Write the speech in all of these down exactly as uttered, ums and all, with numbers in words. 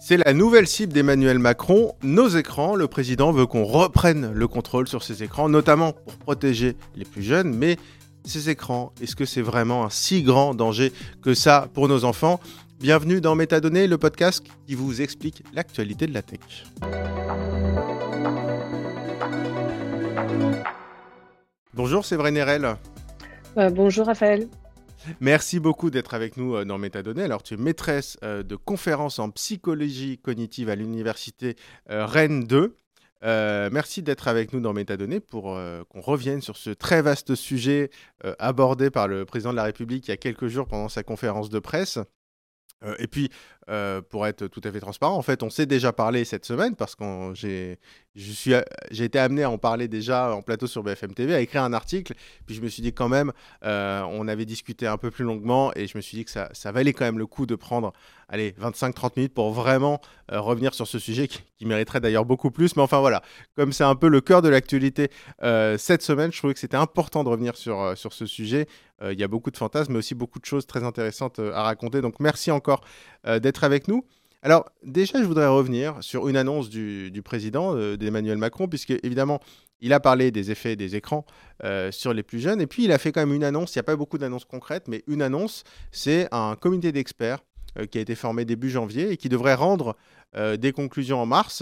C'est la nouvelle cible d'Emmanuel Macron, nos écrans. Le président veut qu'on reprenne le contrôle sur ces écrans, notamment pour protéger les plus jeunes. Mais ces écrans, est-ce que c'est vraiment un si grand danger que ça pour nos enfants ? Bienvenue dans Métadonnées, le podcast qui vous explique l'actualité de la tech. Bonjour Séverine Erel. Euh, bonjour Raphaël. Merci beaucoup d'être avec nous dans Métadonnées. Alors, tu es maîtresse de conférences en psychologie cognitive à l'université Rennes deux. Euh, merci d'être avec nous dans Métadonnées pour euh, qu'on revienne sur ce très vaste sujet euh, abordé par le président de la République il y a quelques jours pendant sa conférence de presse. Euh, et puis, euh, pour être tout à fait transparent, en fait, on s'est déjà parlé cette semaine parce que j'ai, je suis, j'ai été amené à en parler déjà en plateau sur B F M T V, à écrire un article. Puis je me suis dit quand même, euh, on avait discuté un peu plus longuement et je me suis dit que ça, ça valait quand même le coup de prendre allez, vingt-cinq à trente minutes pour vraiment euh, revenir sur ce sujet qui, qui mériterait d'ailleurs beaucoup plus. Mais enfin voilà, comme c'est un peu le cœur de l'actualité euh, cette semaine, je trouvais que c'était important de revenir sur, euh, sur ce sujet. Il euh, y a beaucoup de fantasmes, mais aussi beaucoup de choses très intéressantes euh, à raconter. Donc merci encore euh, d'être avec nous. Alors déjà, je voudrais revenir sur une annonce du, du président, euh, d'Emmanuel Macron, puisque évidemment, il a parlé des effets des écrans euh, sur les plus jeunes. Et puis, il a fait quand même une annonce. Il n'y a pas beaucoup d'annonces concrètes, mais une annonce, c'est un comité d'experts euh, qui a été formé début janvier et qui devrait rendre euh, des conclusions en mars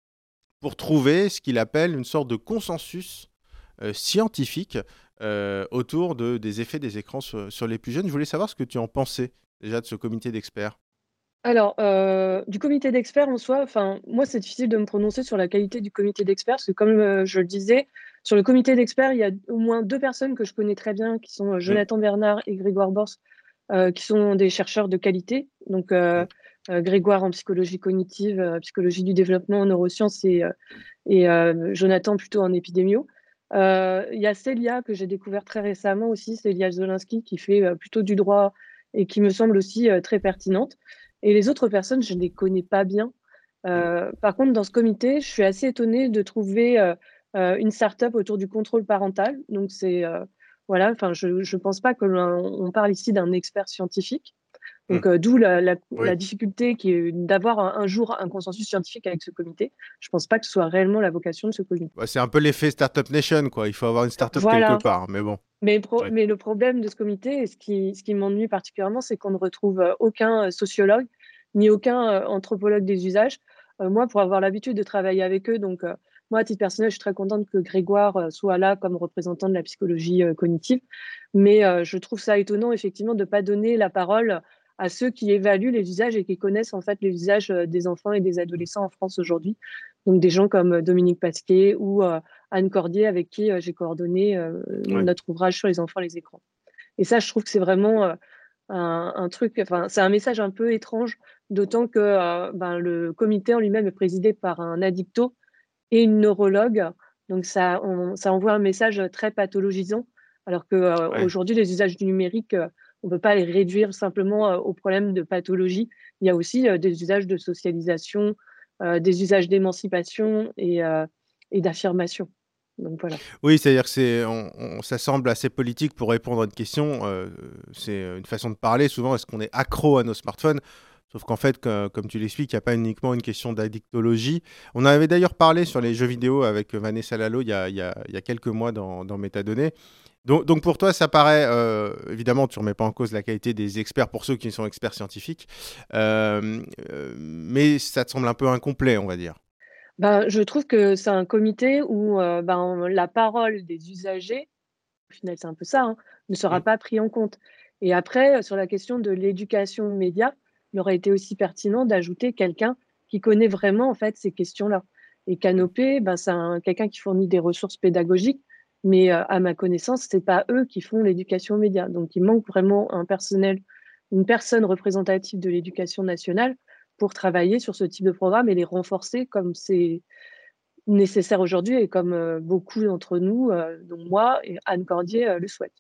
pour trouver ce qu'il appelle une sorte de consensus euh, scientifique euh, autour de, des effets des écrans sur, sur les plus jeunes. Je voulais savoir ce que tu en pensais déjà de ce comité d'experts. Alors, euh, du comité d'experts en soi, enfin, moi, c'est difficile de me prononcer sur la qualité du comité d'experts parce que, comme euh, je le disais, sur le comité d'experts, il y a au moins deux personnes que je connais très bien, qui sont euh, Jonathan Bernard et Grégoire Borst, euh, qui sont des chercheurs de qualité. Donc, euh, euh, Grégoire en psychologie cognitive, euh, psychologie du développement en neurosciences et, euh, et euh, Jonathan plutôt en épidémio. Euh, Il y a Célia que j'ai découvert très récemment aussi, Célia Zolinsky, qui fait euh, plutôt du droit et qui me semble aussi euh, très pertinente. Et les autres personnes, je ne les connais pas bien. Euh, par contre, dans ce comité, je suis assez étonnée de trouver euh, euh, une start-up autour du contrôle parental. Donc, c'est euh, voilà, enfin, je ne pense pas qu'on parle ici d'un expert scientifique. Donc, euh, d'où la, la, Oui. la difficulté qui est d'avoir un, un jour un consensus scientifique avec ce comité. Je ne pense pas que ce soit réellement la vocation de ce comité. Bah, c'est un peu l'effet Startup Nation, quoi. Il faut avoir une startup Voilà. quelque part, mais bon. Mais, pro- Ouais. mais le problème de ce comité, et ce qui, ce qui m'ennuie particulièrement, c'est qu'on ne retrouve euh, aucun sociologue ni aucun euh, anthropologue des usages. Euh, moi, pour avoir l'habitude de travailler avec eux, donc euh, moi, à titre personnel, je suis très contente que Grégoire euh, soit là comme représentant de la psychologie euh, cognitive. Mais euh, je trouve ça étonnant, effectivement, de ne pas donner la parole à ceux qui évaluent les usages et qui connaissent en fait les usages euh, des enfants et des adolescents en France aujourd'hui. Donc des gens comme euh, Dominique Pasquet ou euh, Anne Cordier, avec qui euh, j'ai coordonné euh, Ouais. notre ouvrage sur les enfants et les écrans. Et ça, je trouve que c'est vraiment euh, un, un truc, enfin, c'est un message un peu étrange, d'autant que euh, ben, le comité en lui-même est présidé par un addicto et une neurologue. Donc ça, on, ça envoie un message très pathologisant, alors qu'aujourd'hui, euh, Ouais. les usages du numérique, euh, on ne peut pas les réduire simplement euh, au problème de pathologie. Il y a aussi euh, des usages de socialisation, euh, des usages d'émancipation et, euh, et d'affirmation. Donc voilà. Oui, c'est-à-dire que c'est, on, on- ça semble assez politique pour répondre à une question. Euh, c'est une façon de parler. Souvent, est-ce qu'on est accro à nos smartphones ? Sauf qu'en fait, que- comme tu l'expliques, il n'y a pas uniquement une question d'addictologie. On en avait d'ailleurs parlé sur les jeux vidéo avec Vanessa Lalo il y a, il y a- il y a quelques mois dans, dans Métadonnées. Donc, donc pour toi, ça paraît, euh, évidemment, tu ne remets pas en cause la qualité des experts pour ceux qui sont experts scientifiques, euh, euh, mais ça te semble un peu incomplet, on va dire. Ben, je trouve que c'est un comité où euh, ben, la parole des usagers, au final c'est un peu ça, hein, ne sera Mm. pas pris en compte. Et après, sur la question de l'éducation aux médias, il aurait été aussi pertinent d'ajouter quelqu'un qui connaît vraiment en fait ces questions-là. Et Canopé, ben, c'est un- quelqu'un qui fournit des ressources pédagogiques, mais euh, à ma connaissance, c'est pas eux qui font l'éducation aux médias. Donc il manque vraiment un personnel, une personne représentative de l'éducation nationale pour travailler sur ce type de programme et les renforcer comme c'est nécessaire aujourd'hui et comme euh, beaucoup d'entre nous, euh, dont moi et Anne Cordier, euh, le souhaitent.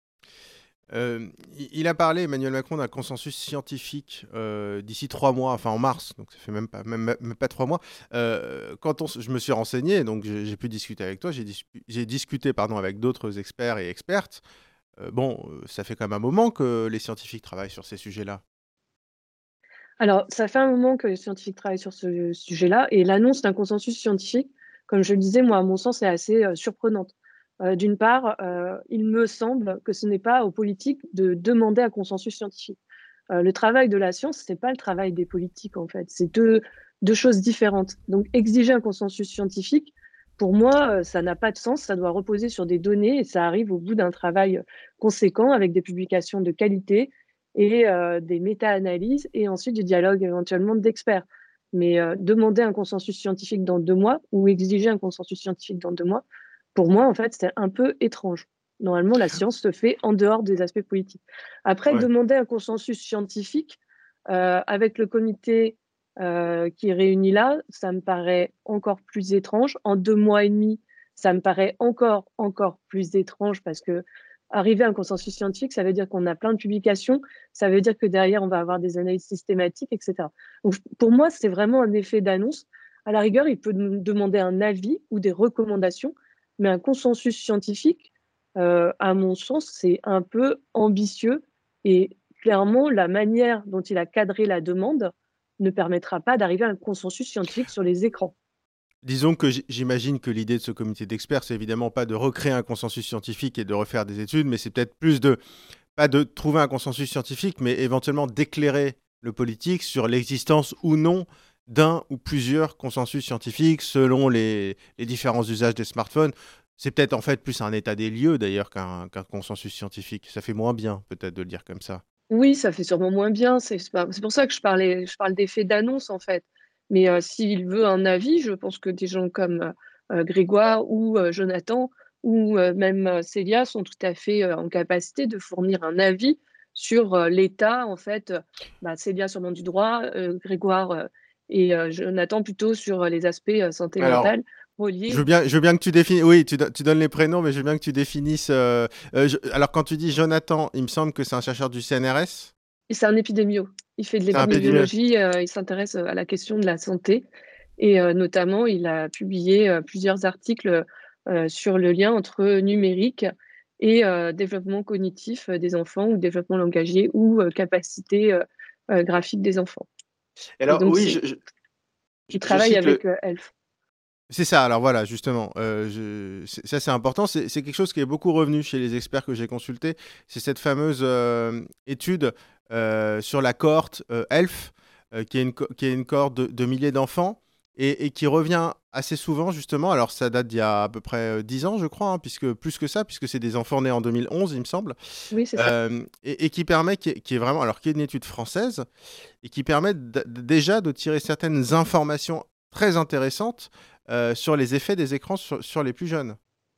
Euh, il il a parlé, Emmanuel Macron, d'un consensus scientifique euh, d'ici trois mois, enfin en mars, donc ça fait même pas, même, même pas trois mois. Euh, quand on, s- je me suis renseigné, donc j'ai j'ai pu discuter avec toi, j'ai dis- j'ai discuté pardon, avec d'autres experts et expertes. Euh, bon, euh, ça fait quand même un moment que les scientifiques travaillent sur ces sujets-là. Alors, ça fait un moment que les scientifiques travaillent sur ce sujet-là et l'annonce d'un consensus scientifique, comme je le disais, moi, à mon sens, est assez euh, surprenante. Euh, d'une part, euh, il me semble que ce n'est pas aux politiques de demander un consensus scientifique. Euh, le travail de la science, c'est pas le travail des politiques, en fait. C'est deux, deux choses différentes. Donc, exiger un consensus scientifique, pour moi, euh, ça n'a pas de sens. Ça doit reposer sur des données et ça arrive au bout d'un travail conséquent avec des publications de qualité et euh, des méta-analyses et ensuite du dialogue éventuellement d'experts. Mais euh, demander un consensus scientifique dans deux mois ou exiger un consensus scientifique dans deux mois, pour moi, en fait, c'est un peu étrange. Normalement, la science se fait en dehors des aspects politiques. Après, Ouais. demander un consensus scientifique euh, avec le comité euh, qui est réuni là, ça me paraît encore plus étrange. En deux mois et demi, ça me paraît encore, encore plus étrange parce que arriver à un consensus scientifique, ça veut dire qu'on a plein de publications, ça veut dire que derrière, on va avoir des analyses systématiques, et cetera. Donc, pour moi, c'est vraiment un effet d'annonce. À la rigueur, il peut nous demander un avis ou des recommandations, mais un consensus scientifique, euh, à mon sens, c'est un peu ambitieux et clairement, la manière dont il a cadré la demande ne permettra pas d'arriver à un consensus scientifique sur les écrans. Disons que j- j'imagine que l'idée de ce comité d'experts, c'est évidemment pas de recréer un consensus scientifique et de refaire des études, mais c'est peut-être plus de, pas de trouver un consensus scientifique, mais éventuellement d'éclairer le politique sur l'existence ou non d'un ou plusieurs consensus scientifiques selon les, les différents usages des smartphones. C'est peut-être en fait plus un état des lieux d'ailleurs qu'un qu'un consensus scientifique. Ça fait moins bien peut-être de le dire comme ça. Oui, ça fait sûrement moins bien. C'est c'est pas- c'est pour ça que je parlais, je parle d'effet d'annonce en fait. Mais euh, s'il veut un avis, je pense que des gens comme euh, euh, Grégoire ou euh, Jonathan ou euh, même euh, Célia sont tout à fait euh, en capacité de fournir un avis sur euh, l'état en fait. euh, bah, Célia sûrement du droit, euh, Grégoire euh, et euh, Jonathan plutôt sur euh, les aspects euh, santé Alors, mentale Je veux reliés. bien, je veux bien que tu définisses. Oui, tu, do- tu donnes les prénoms, mais je veux bien que tu définisses. euh, euh, je- alors, quand tu dis Jonathan, il me semble que c'est un chercheur du C N R S. Et c'est un épidémio. Il fait de C'est un pédimètre. l'épidémiologie, euh, il s'intéresse euh, à la question de la santé. Et euh, notamment, il a publié euh, plusieurs articles euh, sur le lien entre numérique et euh, développement cognitif euh, des enfants ou développement langagier ou euh, capacité euh, euh, graphique des enfants. Et Alors, donc, oui, c'est, je, je- je- il je travaille cite le. avec euh, Elf. C'est ça, alors voilà, justement. euh, je- c'est- Ça, c'est important. C'est c'est quelque chose qui est beaucoup revenu chez les experts que j'ai consultés. C'est cette fameuse euh, étude euh, sur la cohorte euh, ELF, euh, qui est une, co- qui est une cohorte de, de milliers d'enfants et, et qui revient assez souvent, justement. Alors, ça date d'il y a à peu près euh, dix ans, je crois, hein, puisque plus que ça, puisque c'est des enfants nés en deux mille onze, il me semble. Oui, c'est ça. Euh, et, et qui permet, qui est, qui est vraiment, alors, qui est une étude française et qui permet d- déjà de tirer certaines informations très intéressantes euh, sur les effets des écrans sur, sur les plus jeunes.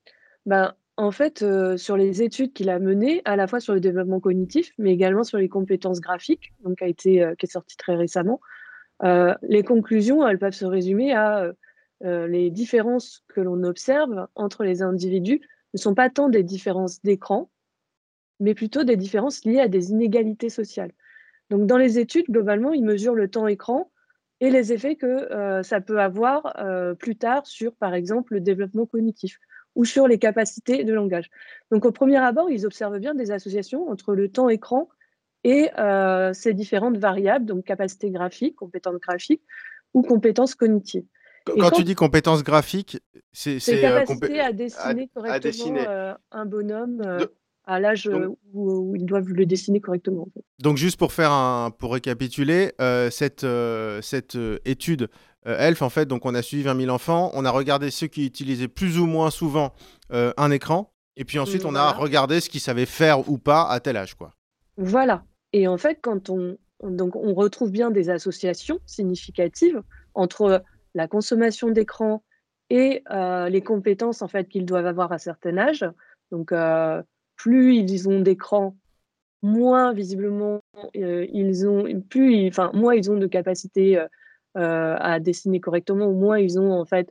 Ben, en fait, euh, sur les études qu'il a menées, à la fois sur le développement cognitif, mais également sur les compétences graphiques, donc qui a été, euh, qui est sorti très récemment. Euh, les conclusions, elles peuvent se résumer à euh, euh, les différences que l'on observe entre les individus ne sont pas tant des différences d'écran, mais plutôt des différences liées à des inégalités sociales. Donc, dans les études, globalement, ils mesurent le temps écran et les effets que euh, ça peut avoir euh, plus tard sur, par exemple, le développement cognitif ou sur les capacités de langage. Donc, au premier abord, ils observent bien des associations entre le temps écran et euh, ces différentes variables, donc capacité graphique, compétences graphiques ou compétences cognitives. Qu- Et Quand tu quand dis compétences graphiques, c'est c'est c'est, euh, compé- capacité à à, dessiner à correctement dessiner. euh, un bonhomme euh, Do- à l'âge Donc, euh, où, où ils doivent le dessiner correctement. En fait. donc juste pour faire un, pour récapituler, euh, cette, euh, cette euh, étude euh, ELF, en fait, donc on a suivi vingt mille enfants, on a regardé ceux qui utilisaient plus ou moins souvent euh, un écran, et puis ensuite Mm, on a Voilà. regardé ce qu'ils savaient faire ou pas à tel âge, quoi. Voilà. Et en fait, quand on, on- donc on retrouve bien des associations significatives entre la consommation d'écran et euh, les compétences en fait qu'ils doivent avoir à certain âge. Donc, euh, plus ils ont d'écran, moins visiblement euh, ils ont, plus ils, enfin, moins ils ont de capacité euh, euh, à dessiner correctement, ou moins ils ont en fait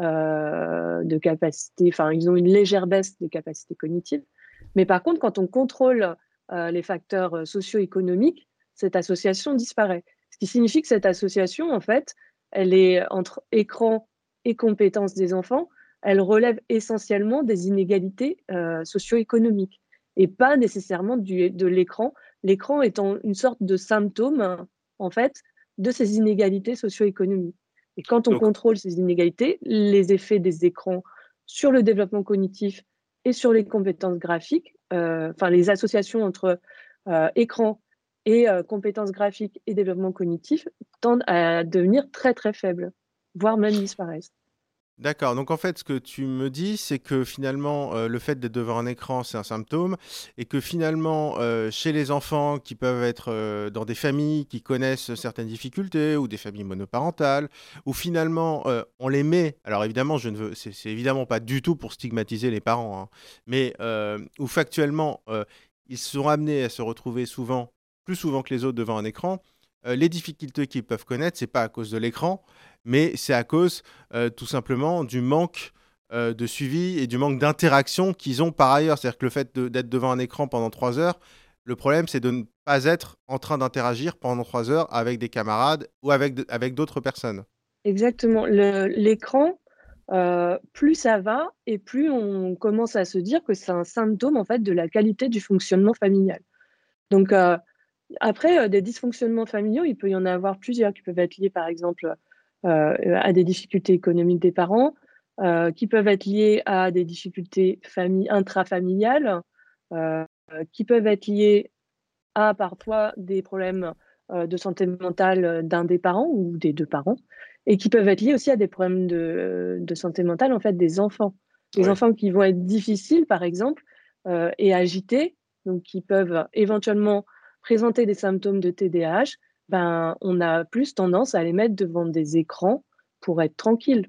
euh, de capacité, enfin, ils ont une légère baisse des capacités cognitives. Mais par contre, quand on contrôle euh, les facteurs euh, socio-économiques, cette association disparaît. Ce qui signifie que cette association, en fait, elle est entre écran et compétences des enfants, elle relève essentiellement des inégalités euh, socio-économiques et pas nécessairement du, de l'écran. L'écran étant une sorte de symptôme, en fait, de ces inégalités socio-économiques. Et quand on Donc, contrôle ces inégalités, les effets des écrans sur le développement cognitif et sur les compétences graphiques, euh, enfin les associations entre euh, écran et euh, compétences graphiques et développement cognitif tendent à devenir très très faibles, voire même disparaissent. d'accord. Donc en fait, ce que tu me dis, c'est que finalement, euh, le fait d'être devant un écran, c'est un symptôme, et que finalement, euh, chez les enfants qui peuvent être euh, dans des familles qui connaissent certaines difficultés, ou des familles monoparentales, où finalement, euh, on les met. Alors évidemment, je ne veux, c'est c'est évidemment pas du tout pour stigmatiser les parents, hein, mais euh, où factuellement, euh, ils sont amenés à se retrouver souvent, plus souvent que les autres, devant un écran. Euh, les difficultés qu'ils peuvent connaître, c'est pas à cause de l'écran, mais c'est à cause euh, tout simplement du manque euh, de suivi et du manque d'interaction qu'ils ont par ailleurs. C'est-à-dire que le fait de- d'être devant un écran pendant trois heures, le problème c'est de ne pas être en train d'interagir pendant trois heures avec des camarades ou avec, de- avec d'autres personnes. Exactement. Le- L'écran, euh, plus ça va et plus on commence à se dire que c'est un symptôme en fait de la qualité du fonctionnement familial. Donc euh, après, euh, des dysfonctionnements familiaux, il peut y en avoir plusieurs qui peuvent être liés par exemple euh, à des difficultés économiques des parents, euh, qui peuvent être liés à des difficultés famille intrafamiliales, euh, qui peuvent être liés à parfois des problèmes euh, de santé mentale d'un des parents ou des deux parents, et qui peuvent être liés aussi à des problèmes de, de santé mentale en fait des enfants. Des Oui. enfants qui vont être difficiles, par exemple, euh, et agités, donc qui peuvent éventuellement présenter des symptômes de T D A H, ben, on a plus tendance à les mettre devant des écrans pour être tranquille.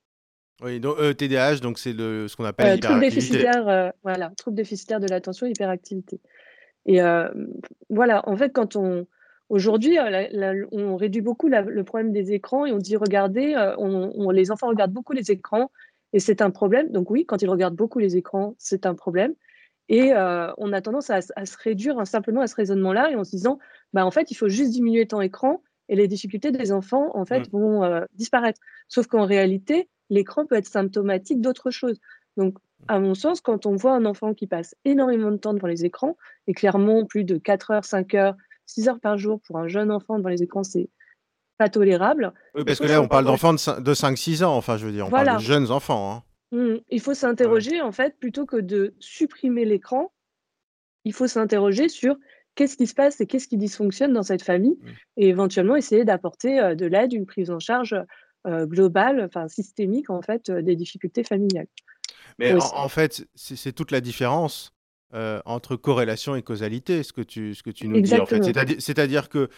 Oui, donc euh, T D A H, donc c'est le, ce qu'on appelle Euh, trouble l'hyperactivité. déficitaire, euh, voilà, trouble déficitaire de l'attention, hyperactivité. Et euh, voilà, en fait, quand on aujourd'hui, euh, la- la- on réduit beaucoup la- le problème des écrans et on dit regardez, euh, on, on- les enfants regardent beaucoup les écrans et c'est un problème. Donc oui, quand ils regardent beaucoup les écrans, c'est un problème. Et euh, on a tendance à, à se réduire hein, simplement à ce raisonnement-là et en se disant, bah en fait, il faut juste diminuer ton écran et les difficultés des enfants en Mm. fait vont euh, disparaître. Sauf qu'en réalité, l'écran peut être symptomatique d'autre chose. Donc, à mon sens, quand on voit un enfant qui passe énormément de temps devant les écrans, et clairement plus de quatre heures, cinq heures, six heures par jour pour un jeune enfant devant les écrans, c'est pas tolérable. Oui, Il parce faut que là, on parle s'interroger. d'enfants de, cin- de cinq six ans, enfin, je veux dire, on parle de Voilà. jeunes enfants, hein. Mm. Il faut Ouais. s'interroger en fait plutôt que de supprimer l'écran. Il faut s'interroger sur qu'est-ce qui se passe et qu'est-ce qui dysfonctionne dans cette famille Mm. et éventuellement essayer d'apporter euh, de l'aide, une prise en charge euh, globale, enfin systémique en fait, euh, des difficultés familiales. Mais Pour en, essa- en fait, c'est c'est toute la différence euh, entre corrélation et causalité, ce que tu, ce que tu nous dis, en fait. Exactement. C'est-à-dire, c'est-à-dire que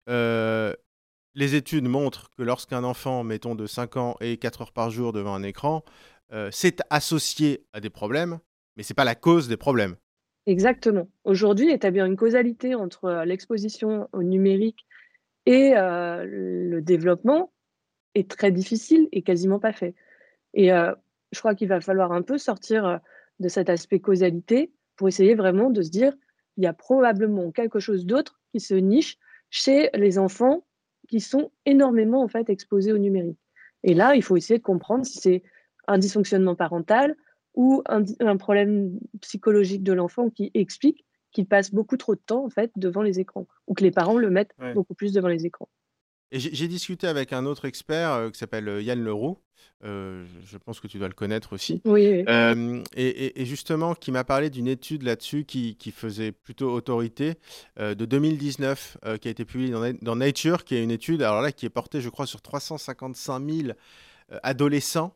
euh, les études montrent que lorsqu'un enfant, mettons, de cinq ans est quatre heures par jour devant un écran, euh, c'est associé à des problèmes, mais c'est pas la cause des problèmes. Exactement. Aujourd'hui, établir une causalité entre euh, l'exposition au numérique et euh, le développement est très difficile et quasiment pas fait. Et euh, je crois qu'il va falloir un peu sortir euh, de cet aspect causalité pour essayer vraiment de se dire il y a probablement quelque chose d'autre qui se niche chez les enfants qui sont énormément en fait exposés au numérique. Et là, il faut essayer de comprendre si c'est un dysfonctionnement parental ou un, un problème psychologique de l'enfant qui explique qu'il passe beaucoup trop de temps en fait devant les écrans ou que les parents le mettent Ouais. beaucoup plus devant les écrans. Et j'ai j'ai discuté avec un autre expert euh, qui s'appelle euh, Yann Leroux. Euh, je je pense que tu dois le connaître aussi. Oui, oui. Euh, et, et- et justement, qui m'a parlé d'une étude là-dessus qui, qui faisait plutôt autorité euh, de deux mille dix-neuf, euh, qui a été publiée dans, Na- dans Nature, qui est une étude, alors là, qui est portée, je crois, sur trois cent cinquante-cinq mille euh, adolescents,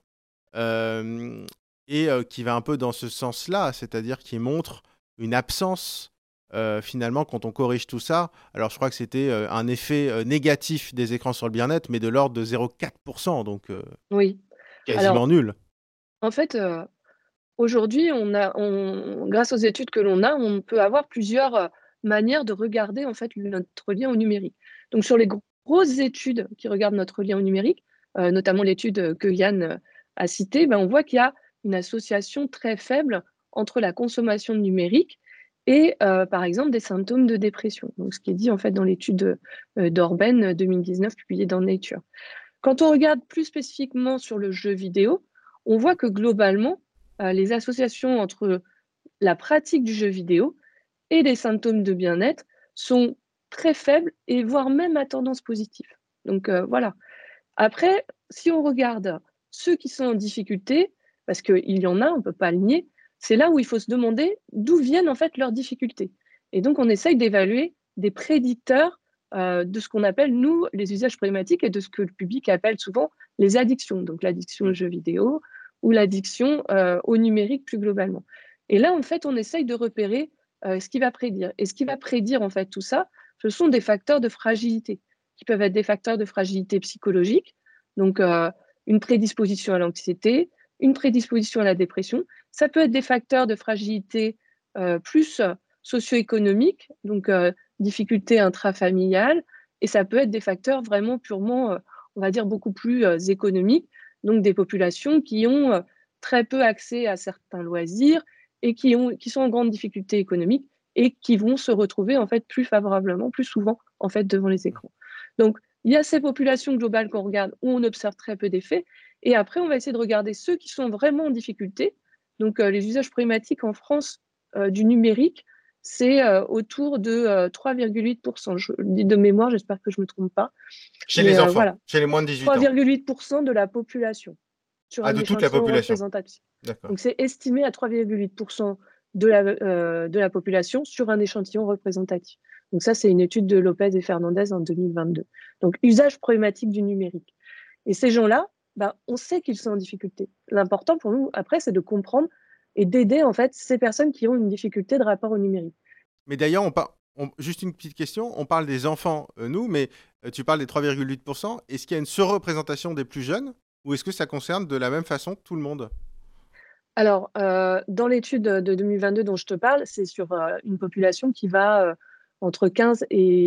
euh, et euh, qui va un peu dans ce sens-là, c'est-à-dire qui montre une absence euh, finalement, quand on corrige tout ça, alors je crois que c'était euh, un effet euh, négatif des écrans sur le bien-être, mais de l'ordre de zéro virgule quatre pour cent, donc euh, Oui. quasiment Alors, nul. en fait, euh, aujourd'hui, on a, on, grâce aux études que l'on a, on peut avoir plusieurs euh, manières de regarder en fait notre lien au numérique. Donc, sur les gro- grosses études qui regardent notre lien au numérique, euh, notamment l'étude que Yann euh, a citée, ben, on voit qu'il y a une association très faible entre la consommation de numérique et, euh, par exemple, des symptômes de dépression. Donc, ce qui est dit en fait dans l'étude euh, d'Orben deux mille dix-neuf publiée dans Nature. Quand on regarde plus spécifiquement sur le jeu vidéo, on voit que globalement, euh, les associations entre la pratique du jeu vidéo et des symptômes de bien-être sont très faibles et voire même à tendance positive. Donc euh, voilà. Après, si on regarde ceux qui sont en difficulté, parce qu'il y en a, on ne peut pas le nier, c'est là où il faut se demander d'où viennent en fait leurs difficultés. Et donc, on essaye d'évaluer des prédicteurs euh, de ce qu'on appelle, nous, les usages problématiques et de ce que le public appelle souvent les addictions. Donc, l'addiction aux jeux vidéo ou l'addiction euh, au numérique plus globalement. Et là, en fait, on essaye de repérer euh, ce qui va prédire. Et ce qui va prédire, en fait, tout ça, ce sont des facteurs de fragilité, qui peuvent être des facteurs de fragilité psychologique, donc euh, une prédisposition à l'anxiété, une prédisposition à la dépression. Ça peut être des facteurs de fragilité euh, plus socio-économiques, donc euh, difficultés intrafamiliales, et ça peut être des facteurs vraiment purement, euh, on va dire, beaucoup plus euh, économiques, donc des populations qui ont euh, très peu accès à certains loisirs et qui, ont, qui sont en grande difficulté économique et qui vont se retrouver en fait plus favorablement, plus souvent en fait devant les écrans. Donc il y a ces populations globales qu'on regarde où on observe très peu d'effets, et après on va essayer de regarder ceux qui sont vraiment en difficulté. Donc euh, les usages problématiques en France euh, du numérique, c'est euh, autour de euh, trois virgule huit pour cent. Je le dis de mémoire, j'espère que je ne me trompe pas. Chez Mais les euh, enfants, voilà, chez les moins de dix-huit trois ans. virgule huit pour cent de la population sur Ah, un de toute la échantillon population. représentatif. D'accord. Donc c'est estimé à trois virgule huit pour cent de la, euh, de la population sur un échantillon représentatif. Donc ça, c'est une étude de Lopez et Fernandez en deux mille vingt-deux. Donc usage problématique du numérique. Et ces gens-là, bah, on sait qu'ils sont en difficulté. L'important pour nous, après, c'est de comprendre et d'aider en fait ces personnes qui ont une difficulté de rapport au numérique. Mais d'ailleurs, on par- on- juste une petite question, on parle des enfants, euh, nous, mais euh, tu parles des trois virgule huit pour cent. Est-ce qu'il y a une surreprésentation des plus jeunes ou est-ce que ça concerne de la même façon tout le monde? Alors, euh, dans l'étude de deux mille vingt-deux dont je te parle, c'est sur euh, une population qui va euh, entre quinze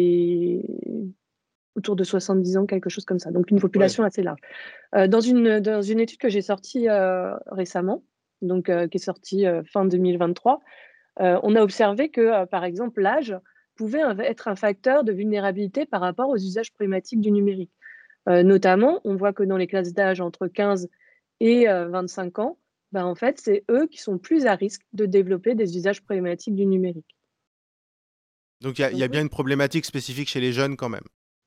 et autour de soixante-dix ans, quelque chose comme ça. Donc, une population Ouais. assez large. Euh, dans, une, dans une étude que j'ai sortie euh, récemment, donc euh, qui est sortie euh, fin deux mille vingt-trois, euh, on a observé que, euh, par exemple, l'âge pouvait être un facteur de vulnérabilité par rapport aux usages problématiques du numérique. Euh, notamment, on voit que dans les classes d'âge entre quinze et euh, vingt-cinq ans, ben, en fait, c'est eux qui sont plus à risque de développer des usages problématiques du numérique. Donc il y, a- il y a Donc, bien une problématique spécifique chez les jeunes quand même.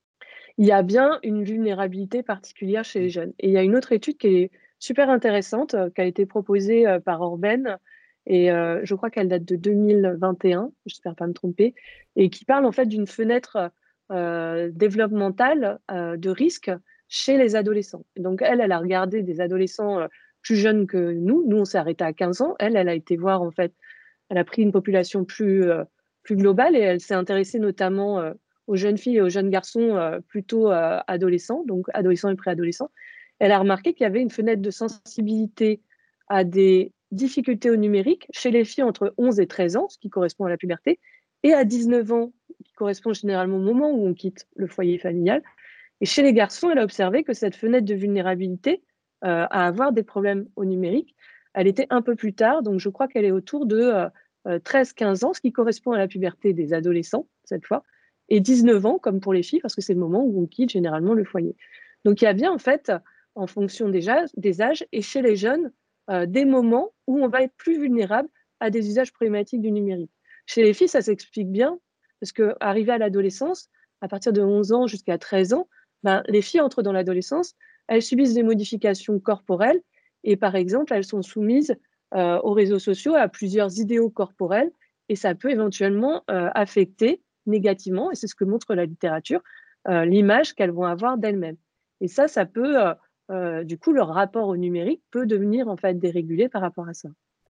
il y a bien une vulnérabilité particulière chez Mm. les jeunes. Et il y a une autre étude qui est super intéressante, euh, qui a été proposée euh, par Orben, et euh, je crois qu'elle date de deux mille vingt et un, j'espère pas me tromper, et qui parle en fait d'une fenêtre euh, développementale euh, de risque chez les adolescents. Et donc elle, elle a regardé des adolescents euh, plus jeunes que nous. Nous, on s'est arrêté à quinze ans. Elle, elle a été voir en fait, elle a pris une population plus, euh, plus globale et elle s'est intéressée notamment euh, aux jeunes filles et aux jeunes garçons euh, plutôt euh, adolescents, donc adolescents et préadolescents. Elle a remarqué qu'il y avait une fenêtre de sensibilité à des difficultés au numérique chez les filles entre onze et treize ans, ce qui correspond à la puberté, et à dix-neuf ans, qui correspond généralement au moment où on quitte le foyer familial. Et chez les garçons, elle a observé que cette fenêtre de vulnérabilité euh, à avoir des problèmes au numérique, elle était un peu plus tard, donc je crois qu'elle est autour de euh, treize quinze ans, ce qui correspond à la puberté des adolescents, cette fois, et dix-neuf ans, comme pour les filles, parce que c'est le moment où on quitte généralement le foyer. Donc il y a bien, en fait, en fonction des âges, des âges et chez les jeunes, euh, des moments où on va être plus vulnérable à des usages problématiques du numérique. Chez les filles, ça s'explique bien, parce qu'arrivé à l'adolescence, à partir de onze ans jusqu'à treize ans, ben, les filles entrent dans l'adolescence, elles subissent des modifications corporelles et par exemple, elles sont soumises euh, aux réseaux sociaux à plusieurs idéaux corporels et ça peut éventuellement euh, affecter négativement, et c'est ce que montre la littérature, euh, l'image qu'elles vont avoir d'elles-mêmes. Et ça, ça peut, euh, euh, du coup, leur rapport au numérique peut devenir en fait dérégulé par rapport à ça.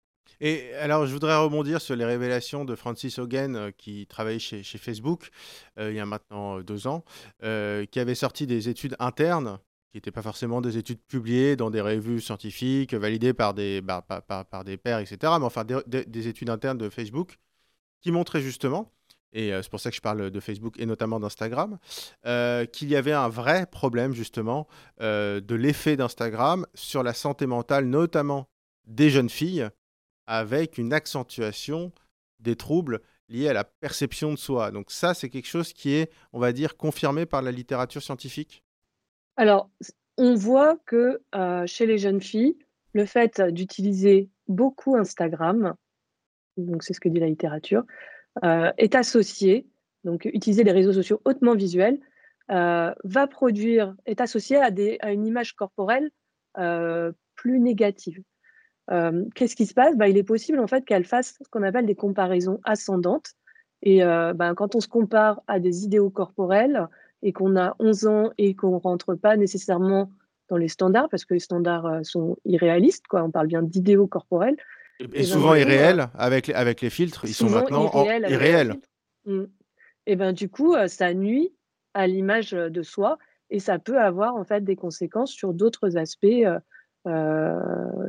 Et alors, je voudrais rebondir sur les révélations de Francis Hogan, euh, qui travaillait chez, chez Facebook euh, il y a maintenant euh, deux ans, euh, qui avait sorti des études internes, qui n'étaient pas forcément des études publiées dans des revues scientifiques, validées par des, bah, par, par- par des pairs, et cetera, mais enfin des, des- des études internes de Facebook, qui montraient justement, et euh, c'est pour ça que je parle de Facebook et notamment d'Instagram, euh, qu'il y avait un vrai problème justement euh, de l'effet d'Instagram sur la santé mentale, notamment des jeunes filles avec une accentuation des troubles liés à la perception de soi. Donc ça, c'est quelque chose qui est, on va dire, confirmé par la littérature scientifique. Alors, on voit que euh, chez les jeunes filles, le fait d'utiliser beaucoup Instagram, donc c'est ce que dit la littérature, euh, est associé, donc utiliser les réseaux sociaux hautement visuels, euh, va produire, est associée à, des, à une image corporelle euh, plus négative. Euh, qu'est-ce qui se passe? Bah, il est possible en fait qu'elle fasse ce qu'on appelle des comparaisons ascendantes. Et euh, bah, quand on se compare à des idéaux corporels et qu'on a onze ans et qu'on ne rentre pas nécessairement dans les standards, parce que les standards euh, sont irréalistes, quoi. On parle bien d'idéaux corporels. Et, et Et ben souvent du coup, euh, irréels, avec, les- avec les filtres, ils sont souvent maintenant en, irréels avec les irréels. filtres. Mm. Et ben du coup, euh, ça nuit à l'image de soi et ça peut avoir en fait des conséquences sur d'autres aspects euh, euh,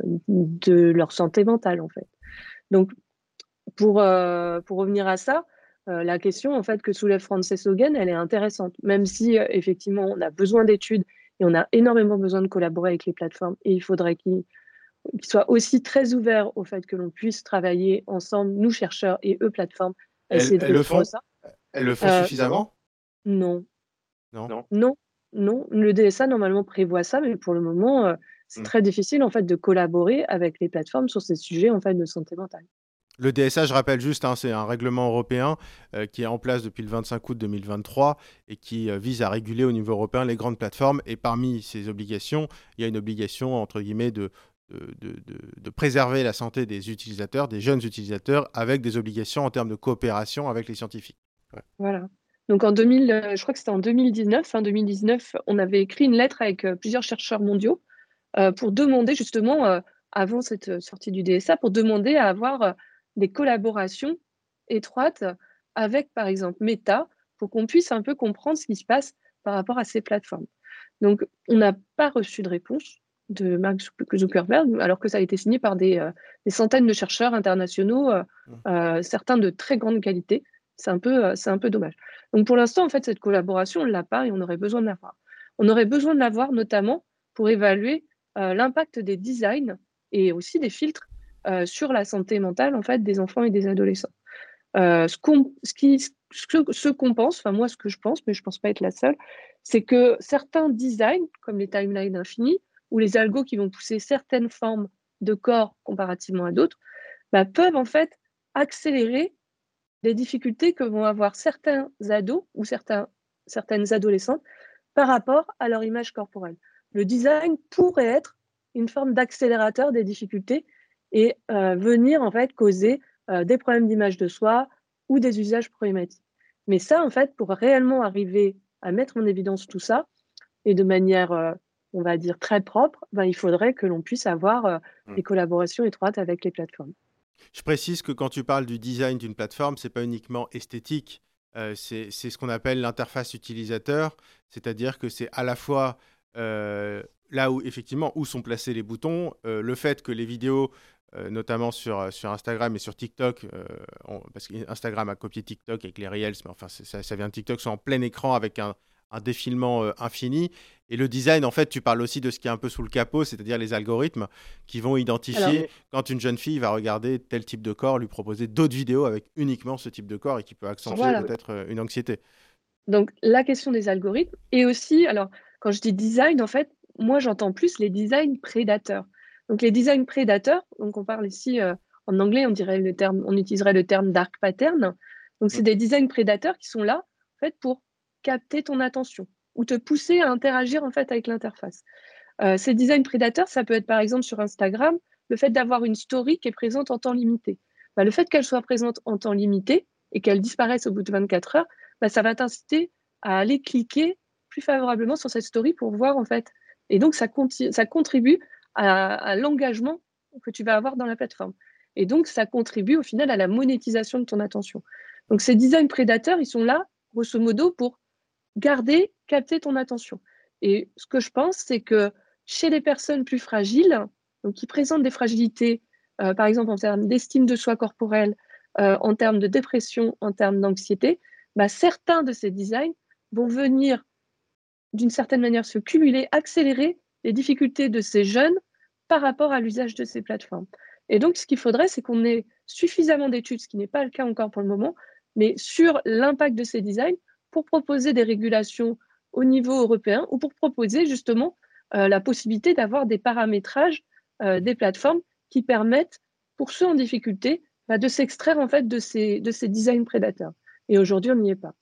de leur santé mentale en fait. Donc pour, euh, pour revenir à ça, euh, la question en fait que soulève Frances Haugen, elle est intéressante, même si euh, effectivement on a besoin d'études et on a énormément besoin de collaborer avec les plateformes et il faudrait qu'ils qu'ils soient aussi très ouverts au fait que l'on puisse travailler ensemble, nous chercheurs et eux plateformes, à Elles, essayer de elles le résoudre font? ça. Elles le font Euh, suffisamment? non, Non? non, non, non. Le D S A normalement prévoit ça, mais pour le moment, euh, c'est Hmm. très difficile en fait de collaborer avec les plateformes sur ces sujets en fait de santé mentale. Le D S A, je rappelle juste, hein, c'est un règlement européen euh, qui est en place depuis le vingt-cinq août deux mille vingt-trois et qui euh, vise à réguler au niveau européen les grandes plateformes. Et parmi ces obligations, il y a une obligation, entre guillemets, de, de, de, de, de préserver la santé des utilisateurs, des jeunes utilisateurs, avec des obligations en termes de coopération avec les scientifiques. Ouais. Voilà. Donc en deux mille, euh, je crois que c'était en deux mille dix-neuf, fin deux mille dix-neuf, on avait écrit une lettre avec euh, plusieurs chercheurs mondiaux euh, pour demander justement, euh, avant cette euh, sortie du D S A, pour demander à avoir euh, des collaborations étroites avec, par exemple, Meta, pour qu'on puisse un peu comprendre ce qui se passe par rapport à ces plateformes. Donc, on n'a pas reçu de réponse de Mark Zuckerberg, alors que ça a été signé par des, euh, des centaines de chercheurs internationaux, euh, Mm. euh, certains de très grande qualité. C'est un peu, euh, c'est un peu dommage. Donc, pour l'instant, en fait, cette collaboration, on ne l'a pas et on aurait besoin de l'avoir. On aurait besoin de l'avoir notamment pour évaluer euh, l'impact des designs et aussi des filtres euh, sur la santé mentale en fait, des enfants et des adolescents. Euh, ce qu'on ce qui, ce, ce qu'on pense, enfin moi ce que je pense, mais je pense pas être la seule, c'est que certains designs, comme les timelines infinies, ou les algos qui vont pousser certaines formes de corps comparativement à d'autres, bah, peuvent en fait accélérer les difficultés que vont avoir certains ados ou certains, certaines adolescentes par rapport à leur image corporelle. Le design pourrait être une forme d'accélérateur des difficultés et euh, venir en fait causer euh, des problèmes d'image de soi ou des usages problématiques. Mais ça, en fait, pour réellement arriver à mettre en évidence tout ça et de manière, euh, on va dire, très propre, ben, il faudrait que l'on puisse avoir euh, Mm. des collaborations étroites avec les plateformes. Je précise que quand tu parles du design d'une plateforme, c'est pas uniquement esthétique, euh, c'est c'est ce qu'on appelle l'interface utilisateur, c'est-à-dire que c'est à la fois euh, là où effectivement où sont placés les boutons, euh, le fait que les vidéos, euh, notamment sur, sur Instagram et sur TikTok, euh, on- parce qu'Instagram a copié TikTok avec les Reels, mais enfin c'est- ça, ça vient de TikTok, sont en plein écran avec un, un défilement euh, infini. Et le design, en fait, tu parles aussi de ce qui est un peu sous le capot, c'est-à-dire les algorithmes qui vont Alors, identifier quand une jeune fille va regarder tel type de corps, lui proposer d'autres vidéos avec uniquement ce type de corps et qui peut accentuer voilà. peut-être euh, une anxiété. Donc, la question des algorithmes et aussi, alors, quand je dis design, en fait, moi, j'entends plus les designs prédateurs. Donc, les designs prédateurs, donc on parle ici, euh, en anglais, on dirait le terme, on utiliserait le terme dark pattern. Donc, Mm. c'est des designs prédateurs qui sont là, en fait, pour capter ton attention ou te pousser à interagir, en fait, avec l'interface. Euh, ces designs prédateurs, ça peut être, par exemple, sur Instagram, le fait d'avoir une story qui est présente en temps limité. Bah, le fait qu'elle soit présente en temps limité et qu'elle disparaisse au bout de vingt-quatre heures, bah, ça va t'inciter à aller cliquer plus favorablement sur cette story pour voir en fait. Et donc, ça, ça contribue à, à l'engagement que tu vas avoir dans la plateforme. Et donc, ça contribue au final à la monétisation de ton attention. Donc, ces designs prédateurs, ils sont là, grosso modo, pour garder, capter ton attention. Et ce que je pense, c'est que chez les personnes plus fragiles, donc qui présentent des fragilités, euh, par exemple en termes d'estime de soi corporelle, euh, en termes de dépression, en termes d'anxiété, bah, certains de ces designs vont venir d'une certaine manière se cumuler, accélérer les difficultés de ces jeunes par rapport à l'usage de ces plateformes. Et donc, ce qu'il faudrait, c'est qu'on ait suffisamment d'études, ce qui n'est pas le cas encore pour le moment, mais sur l'impact de ces designs pour proposer des régulations au niveau européen ou pour proposer justement euh, la possibilité d'avoir des paramétrages euh, des plateformes qui permettent, pour ceux en difficulté, bah, de s'extraire en fait de ces, de ces designs prédateurs. Et aujourd'hui, on n'y est pas.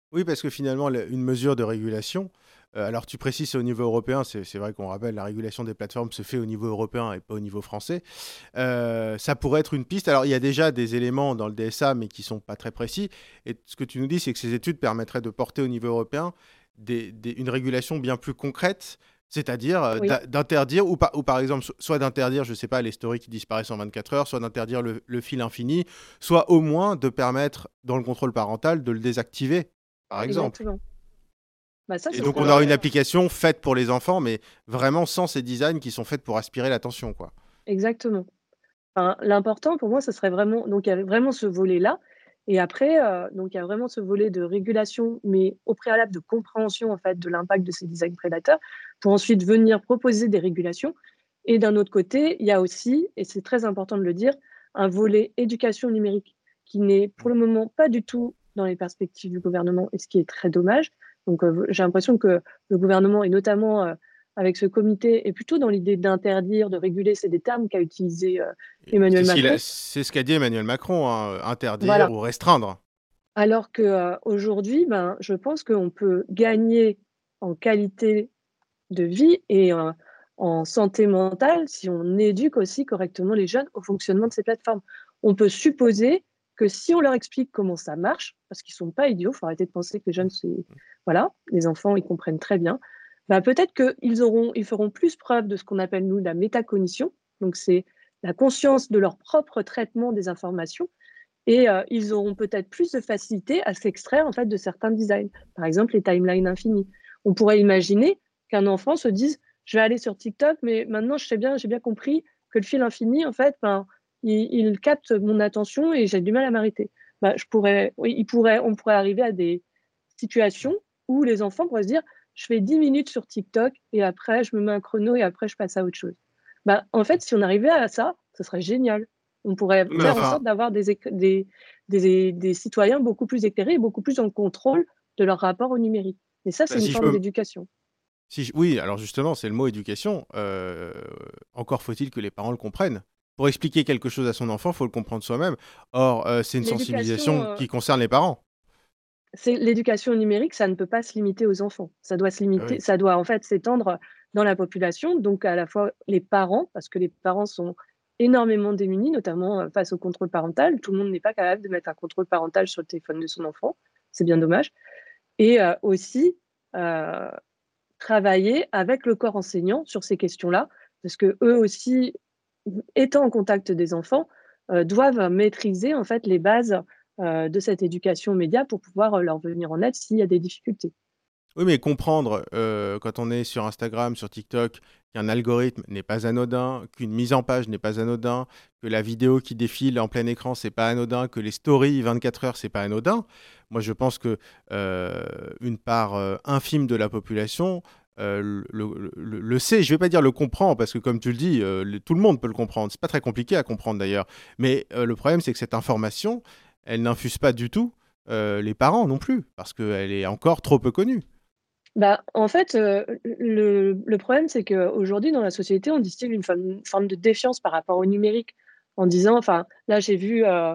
Oui, parce que finalement, le- une mesure de régulation, euh, alors tu précises c'est au niveau européen, c'est c'est vrai qu'on rappelle, la régulation des plateformes se fait au niveau européen et pas au niveau français. Euh, ça pourrait être une piste. Alors, il y a déjà des éléments dans le D S A, mais qui sont pas très précis. Et ce que tu nous dis, c'est que ces études permettraient de porter au niveau européen des- des- une régulation bien plus concrète, c'est-à-dire euh, Oui, d'a- d'interdire, ou, par- ou par exemple, so- soit d'interdire, je sais pas, les stories qui disparaissent en vingt-quatre heures, soit d'interdire le, le fil infini, soit au moins de permettre, dans le contrôle parental, de le désactiver, par exemple. exactement. Bah, ça, Et ce donc, on aura une serait application faite pour les enfants, mais vraiment sans ces designs qui sont faits pour aspirer l'attention, quoi. exactement. Enfin, l'important pour moi, ce serait vraiment donc il y a vraiment ce volet-là et après, heu, donc il y a vraiment ce volet de régulation, mais au préalable de compréhension, en fait, de l'impact de ces designs prédateurs, pour ensuite venir proposer des régulations et d'un autre côté, il y a aussi, et c'est très important de le dire, un volet éducation numérique qui n'est pour le moment pas du tout dans les perspectives du gouvernement et ce qui est très dommage. Donc, heu, j'ai l'impression que le gouvernement et notamment, heu, avec ce comité est plutôt dans l'idée d'interdire, de réguler, c'est des termes qu'a utilisé, heu, Et C'est Emmanuel ce qu'il a- Macron. c'est ce qu'a dit Emmanuel Macron, hein, interdire Voilà. ou restreindre. Alors que, heu, aujourd'hui, ben, je pense qu'on peut gagner en qualité de vie et heu, en santé mentale si on éduque aussi correctement les jeunes au fonctionnement de ces plateformes. On peut supposer que si on leur explique comment ça marche, parce qu'ils sont pas idiots, faut arrêter de penser que les jeunes c'est voilà, les enfants ils comprennent très bien, bah, peut-être qu'ils auront ils feront plus preuve de ce qu'on appelle nous la métacognition. Donc c'est la conscience de leur propre traitement des informations et heu, ils auront peut-être plus de facilité à s'extraire, en fait, de certains designs. Par exemple, les timelines infinies. On pourrait imaginer qu'un enfant se dise: «Je vais aller sur TikTok, mais maintenant je sais bien j'ai bien compris que le fil infini, en fait, ben, il il capte mon attention et j'ai du mal à m'arrêter». Bah, je pourrais oui, il pourrait on pourrait arriver à des situations où les enfants pourraient se dire: «Je fais dix minutes sur TikTok et après je me mets un chrono et après je passe à autre chose». Bah, en fait, si on arrivait à ça, ce serait génial. On pourrait Mais faire en enfin, sorte d'avoir des éc des des des citoyens beaucoup plus éclairés et beaucoup plus en contrôle de leur rapport au numérique. Et ça, c'est bah, une si je forme peux, d'éducation. si je- oui, alors justement, c'est le mot éducation. Euh, encore faut-il que les parents le comprennent. Pour expliquer quelque chose à son enfant, il faut le comprendre soi-même. Or, euh, c'est une L'éducation, sensibilisation heu, qui concerne les parents. c'est l'éducation numérique, ça ne peut pas se limiter aux enfants. Ça doit se Ah limiter oui. ça doit en fait s'étendre dans la population, donc à la fois les parents, parce que les parents sont énormément démunis, notamment, heu, face au contrôle parental. Tout le monde n'est pas capable de mettre un contrôle parental sur le téléphone de son enfant. C'est bien dommage et heu, aussi, heu travailler avec le corps enseignant sur ces questions-là, parce qu'eux aussi, étant en contact des enfants, heu, doivent maîtriser en fait les bases, heu, de cette éducation aux médias pour pouvoir, heu, leur venir en aide s'il y a des difficultés. Oui, mais comprendre, euh, quand on est sur Instagram, sur TikTok, qu'un algorithme n'est pas anodin, qu'une mise en page n'est pas anodin, que la vidéo qui défile en plein écran, c'est pas anodin, que les stories vingt-quatre heures, c'est pas anodin. Moi, je pense que euh, une part euh, infime de la population euh, le, le- le sait. Je vais pas dire le comprend, parce que comme tu le dis, euh, le- tout le monde peut le comprendre. C'est pas très compliqué à comprendre d'ailleurs. Mais euh, le problème, c'est que cette information, elle n'infuse pas du tout euh, les parents non plus, parce qu'elle est encore trop peu connue. Bah, en fait, heu, le le problème, c'est qu'aujourd'hui, dans la société, on distille une forme une forme de défiance par rapport au numérique, en disant enfin, là, j'ai vu, heu heu,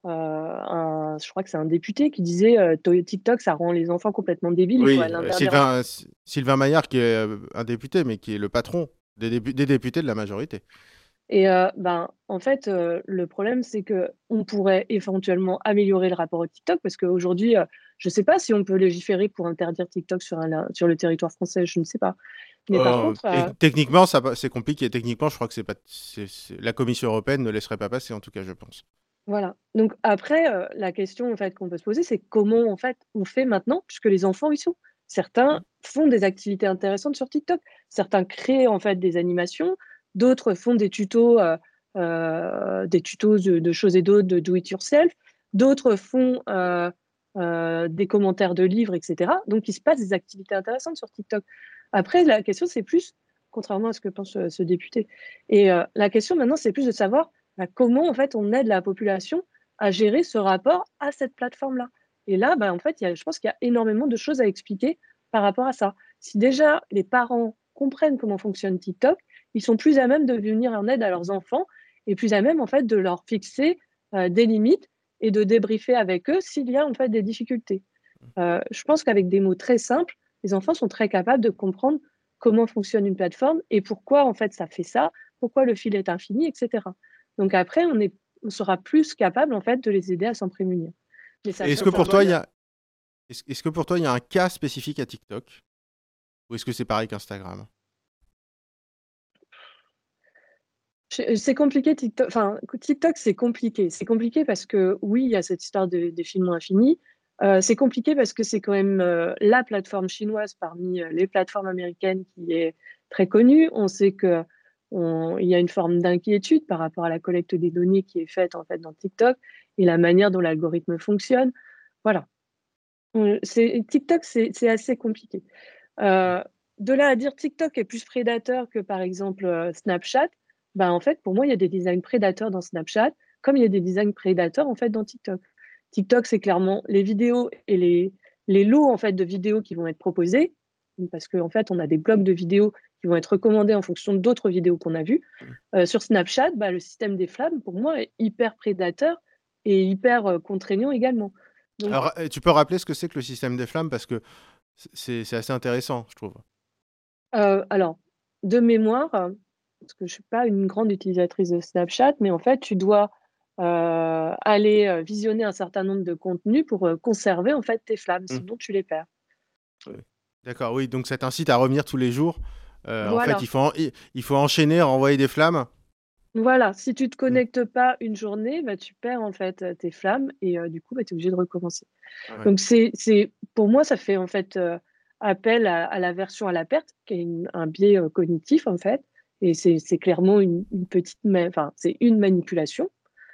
un je crois que c'est un député qui disait, heu: «To TikTok, ça rend les enfants complètement débiles, il Oui, faudrait heu, l'interdire». Sylvain S Sylvain Maillard qui est, heu, un député, mais qui est le patron des dépu des députés de la majorité. Et heu, ben, en fait, heu, le problème, c'est qu'on pourrait éventuellement améliorer le rapport au TikTok parce qu'aujourd'hui, heu, je ne sais pas si on peut légiférer pour interdire TikTok sur un la sur le territoire français, je ne sais pas. Mais par Heu, contre, tec heu techniquement, ça va c'est compliqué. Techniquement, je crois que c'est pas c'est c'est la Commission européenne ne laisserait pas passer, en tout cas, je pense. voilà. Donc après, heu, la question, en fait, qu'on peut se poser, c'est comment, en fait, on fait maintenant puisque les enfants y sont? Certains Mmh. font des activités intéressantes sur TikTok. Certains créent, en fait, des animations, d'autres font des tutos, heu heu, des tutos de de choses et d'autres, de do it yourself. D'autres font, heu heu, des commentaires de livres et cetera. Donc il se passe des activités intéressantes sur TikTok. Après la question, c'est plus, contrairement à ce que pense, heu, ce député et heu, la question maintenant, c'est plus de savoir bah, comment en fait on aide la population à gérer ce rapport à cette plateforme-là? Et là, bah, en fait, il y a je pense qu'il y a énormément de choses à expliquer par rapport à ça. Si déjà les parents comprennent comment fonctionne TikTok, ils sont plus à même de venir en aide à leurs enfants et plus à même en fait de leur fixer, heu, des limites et de débriefer avec eux s'il y a en fait des difficultés. Heu, je pense qu'avec des mots très simples, les enfants sont très capables de comprendre comment fonctionne une plateforme et pourquoi, en fait, ça fait ça, pourquoi le fil est infini et cetera. Donc après, on est on sera plus capable, en fait, de les aider à s'en prémunir. Mais ça Et est-ce change que pas pour moi toi, il y le a est-ce est-ce que pour toi, il y a un cas spécifique à TikTok? Ou est-ce que c'est pareil qu'Instagram? Je c'est compliqué TikTok enfin, TikTok, c'est compliqué. C'est compliqué parce que, oui, il y a cette histoire de des films infinis. Heu, c'est compliqué parce que c'est quand même, heu, la plateforme chinoise parmi, heu, les plateformes américaines qui est très connue. On sait qu'on il y a une forme d'inquiétude par rapport à la collecte des données qui est faite, en fait, dans TikTok et la manière dont l'algorithme fonctionne. Voilà. Heu, c'est TikTok, c'est c'est assez compliqué. Mmh. Heu, de là à dire TikTok est plus prédateur que, par exemple, heu, Snapchat, bah, en fait, pour moi, il y a des designs prédateurs dans Snapchat, comme il y a des designs prédateurs, en fait, dans TikTok. TikTok, c'est clairement les vidéos et les les lots, en fait, de vidéos qui vont être proposés, parce qu'en fait, on a des blocs de vidéos qui vont être recommandés en fonction d'autres vidéos qu'on a vues. Mmh. Heu, sur Snapchat, bah, le système des flammes, pour moi, est hyper prédateur et hyper, heu, contraignant également. Donc Alors, heu, tu peux rappeler ce que c'est que le système des flammes? Parce que c'est c'est c'est assez intéressant, je trouve. Heu, alors, de mémoire, heu, parce que je suis pas une grande utilisatrice de Snapchat, mais en fait, tu dois, heu, aller, heu, visionner un certain nombre de contenus pour, heu, conserver, en fait, tes flammes, Mmh. sinon tu les perds. Oui. D'accord, oui, donc ça t'incite à revenir tous les jours. Heu, en fait, Voilà, il faut en i il faut enchaîner, renvoyer des flammes? voilà, si tu te Mmh. connectes pas une journée, bah, tu perds, en fait, heu, tes flammes et heu, du coup, bah, tu es obligé de recommencer. Ouais. Donc c'est c'est pour moi, ça fait, en fait, heu, appel à à l'aversion à la perte, qui est une un biais, heu, cognitif, en fait et c'est c'est clairement une une petite ma enfin, c'est une manipulation.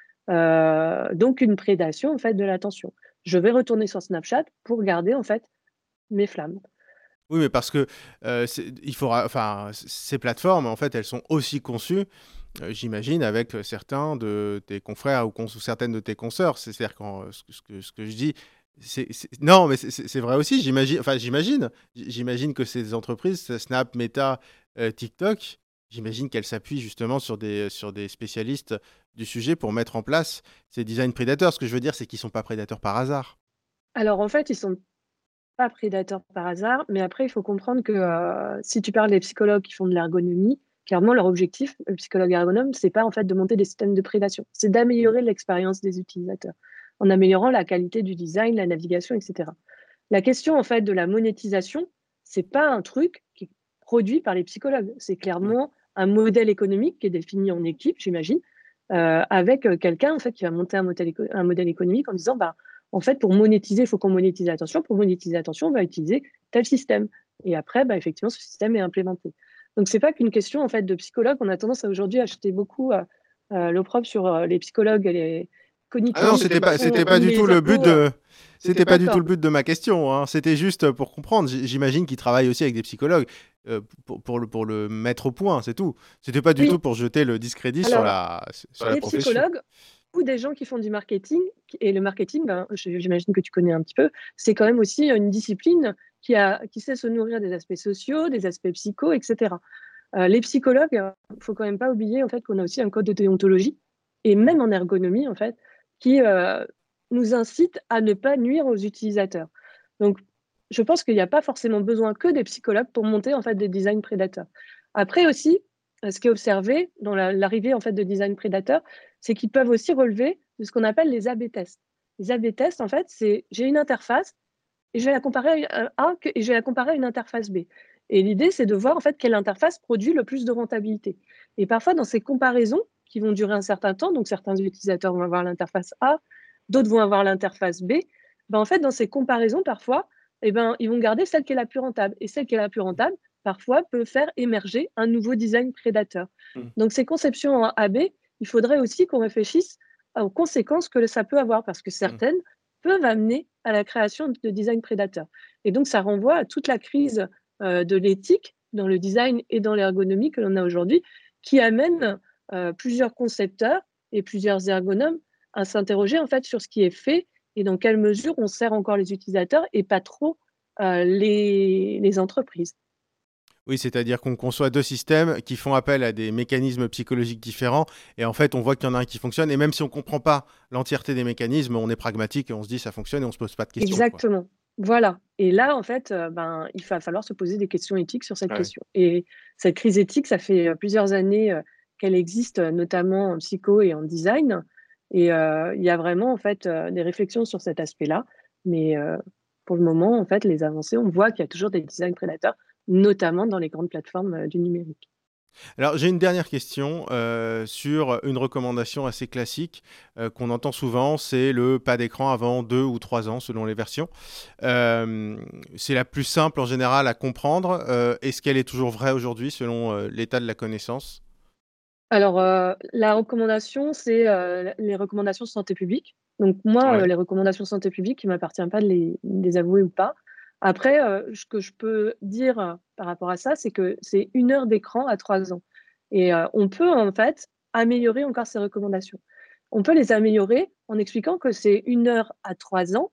Heu, donc une prédation, en fait, de l'attention. Je vais retourner sur Snapchat pour garder, en fait, mes flammes. Oui, mais parce que, heu, c'est il faudra enfin, c ces plateformes, en fait, elles sont aussi conçues, heu, j'imagine, avec, heu, certains de tes confrères ou cons ou certaines de tes consoeurs. C'est c'est-à-dire quand, heu, ce que ce que ce que je dis, c'est c'est non, mais c'est c'est c'est vrai aussi, j'imagine enfin, j'imagine. J j'imagine que ces entreprises, ce Snap, Meta, heu, TikTok, j'imagine qu'elles s'appuient justement sur des, sur des spécialistes du sujet pour mettre en place ces designs prédateurs. Ce que je veux dire, c'est qu'ils sont pas prédateurs par hasard. Alors, en fait, ils sont pas prédateurs par hasard, mais après, il faut comprendre que, heu, si tu parles des psychologues qui font de l'ergonomie, clairement, leur objectif, le psychologue ergonome, c'est pas, en fait, de monter des systèmes de prédation, c'est Mmh. d'améliorer l'expérience des utilisateurs, en améliorant la qualité du design, la navigation et cetera. La question, en fait, de la monétisation, c'est pas un truc qui est produit par les psychologues. C'est Mmh. clairement un modèle économique qui est défini en équipe, j'imagine, heu, avec, heu, quelqu'un, en fait, qui va monter un modèle éco un modèle économique en disant: «Bah, en fait, pour monétiser, il faut qu'on monétise l'attention. Pour monétiser l'attention, on va utiliser tel système» et après, bah, effectivement, ce système est implémenté. Donc c'est pas qu'une question, en fait, de psychologue. On a tendance à aujourd'hui à jeter beaucoup, heu heu, l'opprobre sur, heu, les psychologues et les Ah non, cognitifs c'était pas ou c'était pas ou du tout les le but ergots, heu de c'était pas du tout d'accord. le but de ma question, hein. C'était juste pour comprendre. J j'imagine qu'ils travaillent aussi avec des psychologues, heu, pour pour le pour le mettre au point, c'est tout. C'était pas du tout Oui, pour jeter le discrédit sur alors la sur la les profession. psychologues ou des gens qui font du marketing qui et le marketing, ben, je j'imagine que tu connais un petit peu, c'est quand même aussi une discipline qui a qui sait se nourrir des aspects sociaux, des aspects psycho et cetera. Heu, les psychologues, il faut quand même pas oublier, en fait, qu'on a aussi un code de déontologie et Mmh. même en ergonomie, en fait, qui, heu, nous incite à ne pas nuire aux utilisateurs. Donc je pense qu'il y a pas forcément besoin que des psychologues pour monter, en fait, des designs prédateurs. Après aussi, heu, ce qui est observé dans la l'arrivée, en fait, de design prédateurs, c'est qu'ils peuvent aussi relever de ce qu'on appelle les A B tests. Les A B tests, en fait, c'est j'ai une interface et je vais la comparer à A que et je vais la comparer à une interface B. Et l'idée, c'est de voir en fait quelle interface produit le plus de rentabilité. Et parfois, dans ces comparaisons qui vont durer un certain temps, donc certains utilisateurs vont avoir l'interface A, d'autres vont avoir l'interface B. Ben, en fait, dans ces comparaisons, parfois, eh ben, ils vont garder celle qui est la plus rentable. Et celle qui est la plus rentable, parfois, peut faire émerger un nouveau design prédateur. Mmh. Donc, ces conceptions en A B, il faudrait aussi qu'on réfléchisse aux conséquences que ça peut avoir, parce que Mmh. certaines peuvent amener à la création de design prédateurs. Et donc, ça renvoie à toute la crise euh, de l'éthique dans le design et dans l'ergonomie que l'on a aujourd'hui, qui amène euh, plusieurs concepteurs et plusieurs ergonomes à s'interroger en fait sur ce qui est fait et dans quelle mesure on sert encore les utilisateurs et pas trop euh, les, les entreprises. Oui, c'est-à-dire qu'on conçoit deux systèmes qui font appel à des mécanismes psychologiques différents et en fait, on voit qu'il y en a un qui fonctionne et même si on comprend pas l'entièreté des mécanismes, on est pragmatique et on se dit: «Ça fonctionne» et on se pose pas de questions, quoi. Exactement. Voilà. Et là, en fait, heu, ben, il va falloir se poser des questions éthiques sur cette Ouais. question. Et cette crise éthique, ça fait, heu, plusieurs années, heu, qu'elle existe, heu, notamment en psycho et en design. Et heu, il y a vraiment, en fait, heu, des réflexions sur cet aspect-là. Mais heu, pour le moment, en fait, les avancées, on voit qu'il y a toujours des designs prédateurs, notamment dans les grandes plateformes, heu, du numérique. Alors, j'ai une dernière question euh, sur une recommandation assez classique euh, qu'on entend souvent, c'est le pas d'écran avant deux ou trois ans selon les versions. Euh, c'est la plus simple en général à comprendre. Euh, est-ce qu'elle est toujours vraie aujourd'hui selon euh, l'état de la connaissance? Alors, heu, la recommandation, c'est, heu, les recommandations de santé publique. Donc moi, heu, Ouais, les recommandations de santé publique, il m'appartient pas de les de les avouer ou pas. Après, heu, ce que je peux dire, heu, par rapport à ça, c'est que c'est une heure d'écran à trois ans. Et heu, on peut, en fait, améliorer encore ces recommandations. On peut les améliorer en expliquant que c'est une heure à trois ans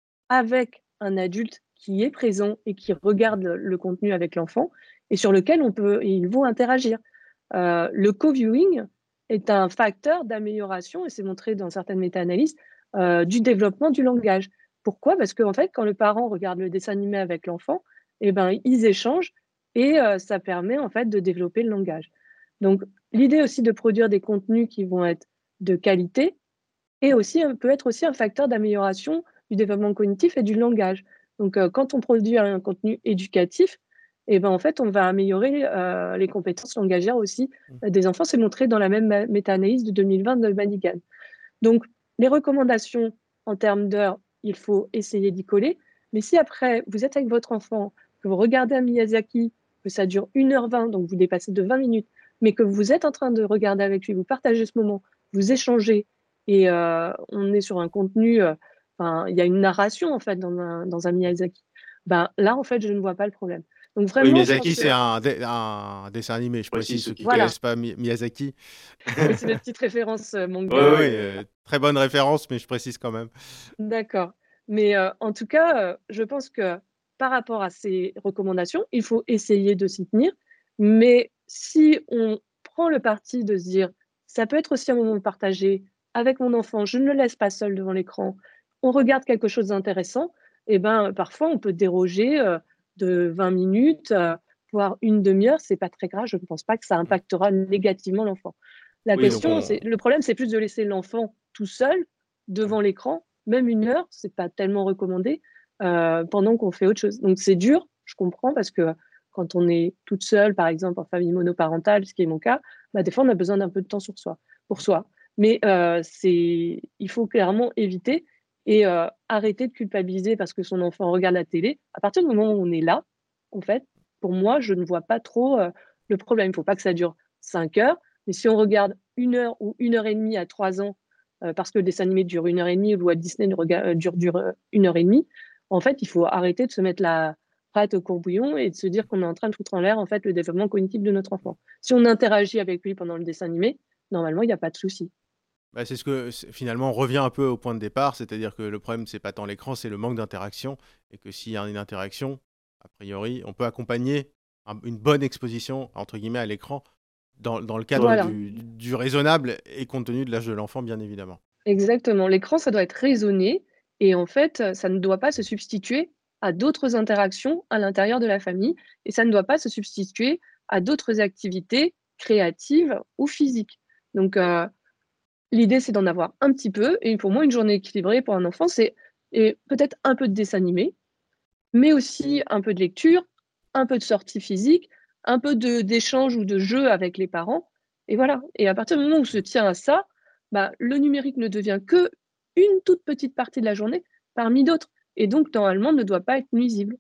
avec un adulte qui est présent et qui regarde le le contenu avec l'enfant et sur lequel on peut ils vont interagir. Heu, le co-viewing est un facteur d'amélioration et c'est montré dans certaines méta-analyses, heu, du développement du langage. Pourquoi? Parce qu'en fait, quand le parent regarde le dessin animé avec l'enfant et ben, ils échangent et heu, ça permet en fait de développer le langage. Donc l'idée aussi de produire des contenus qui vont être de qualité et aussi, heu, peut être aussi un facteur d'amélioration du développement cognitif et du langage. Donc, heu, quand on produit un contenu éducatif et ben, en fait, on va améliorer, heu, les compétences langagières aussi, heu, des enfants. C'est montré dans la même ma méta-analyse de deux mille vingt de Madigan. Donc les recommandations en termes d'heures, il faut essayer d'y coller. Mais si après, vous êtes avec votre enfant, que vous regardez un Miyazaki, que ça dure une heure vingt, donc vous dépassez de vingt minutes, mais que vous êtes en train de regarder avec lui, vous partagez ce moment, vous échangez et heu, on est sur un contenu, heu, enfin, il y a une narration en fait dans un dans un Miyazaki. Ben, là, en fait, je ne vois pas le problème. Donc oui, vraiment, je pense Miyazaki, que c'est un, dé- un dessin animé, je précise, ceux qui ne voilà, connaissent pas Mi- Miyazaki. oui, c'est des petites références, heu, Oui, manga, oui, heu euh, très bonne référence, mais je précise quand même. D'accord. Mais, heu, en tout cas, heu, je pense que par rapport à ces recommandations, il faut essayer de s'y tenir. Mais si on prend le parti de se dire: «Ça peut être aussi un moment partagé avec mon enfant, je ne le laisse pas seul devant l'écran, on regarde quelque chose d'intéressant» et ben, parfois on peut déroger, heu, de vingt minutes, heu, voire une demi heure, c'est pas très grave, je ne pense pas que ça Mm. impactera négativement l'enfant. La Oui, donc question, on... c'est le problème, c'est plus de laisser l'enfant tout seul ouais. devant l'écran, même une heure, c'est pas tellement recommandé, heu, pendant qu'on fait autre chose. Donc c'est dur, je comprends parce que quand on est toute seule, par exemple en famille monoparentale, ce qui est mon cas, bah, des fois on a besoin d'un peu de temps sur soi pour soi. Mais heu, c'est il faut clairement éviter et heu, arrêter de culpabiliser parce que son enfant regarde la télé. À partir du moment où on est là, en fait, pour moi, je ne vois pas trop, heu, le problème. Il faut pas que ça dure cinq heures, mais si on regarde une heure ou une heure et demie à trois ans, heu, parce que le dessin animé dure une heure et demie ou Walt Disney ne rega heu, dure dure, heu, une heure et demie, en fait, il faut arrêter de se mettre la patte au courbouillon et de se dire qu'on est en train de foutre en l'air, en fait, le développement cognitif de notre enfant. Si on interagit avec lui pendant le dessin animé, normalement, il y a pas de souci. Bah, c'est ce que c'est- finalement on revient un peu au point de départ, c'est-à-dire que le problème c'est pas tant l'écran, c'est le manque d'interaction et que s'il y a une interaction, a priori, on peut accompagner un- une bonne exposition entre guillemets à l'écran dans, dans le cadre Voilà, du, du raisonnable et compte tenu de l'âge de l'enfant bien évidemment. exactement. L'écran, ça doit être raisonné et en fait, heu, ça ne doit pas se substituer à d'autres interactions à l'intérieur de la famille et ça ne doit pas se substituer à d'autres activités créatives ou physiques. Donc heu l'idée, c'est d'en avoir un petit peu et pour moi, une journée équilibrée pour un enfant, c'est et peut-être un peu de dessin animé, mais aussi un peu de lecture, un peu de sortie physique, un peu de d'échange ou de jeu avec les parents et voilà et à partir du moment où on se tient à ça, bah, le numérique ne devient que une toute petite partie de la journée parmi d'autres et donc normalement ne doit pas être nuisible.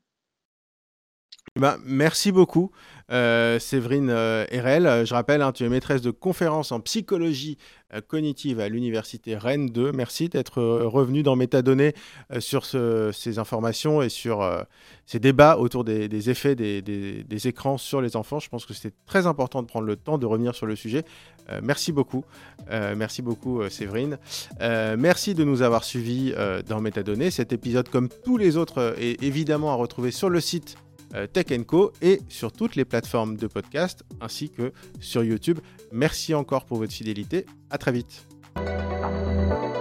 Eh ben, merci beaucoup, euh, Séverine euh, Herel. Euh, Je rappelle, hein, tu es maîtresse de conférences en psychologie euh, cognitive à l'université Rennes deux. Merci d'être euh, revenue dans Métadonnées euh, sur ce- ces informations et sur euh, ces débats autour des, des effets des, des- des écrans sur les enfants. Je pense que c'est très important de prendre le temps de revenir sur le sujet. Euh, merci beaucoup. Euh, merci beaucoup, euh, Séverine. Euh, merci de nous avoir suivis euh, dans Métadonnées. Cet épisode, comme tous les autres, euh, est évidemment à retrouver sur le site euh, Tech Co et sur toutes les plateformes de podcast ainsi que sur YouTube. Merci encore pour votre fidélité. À très vite.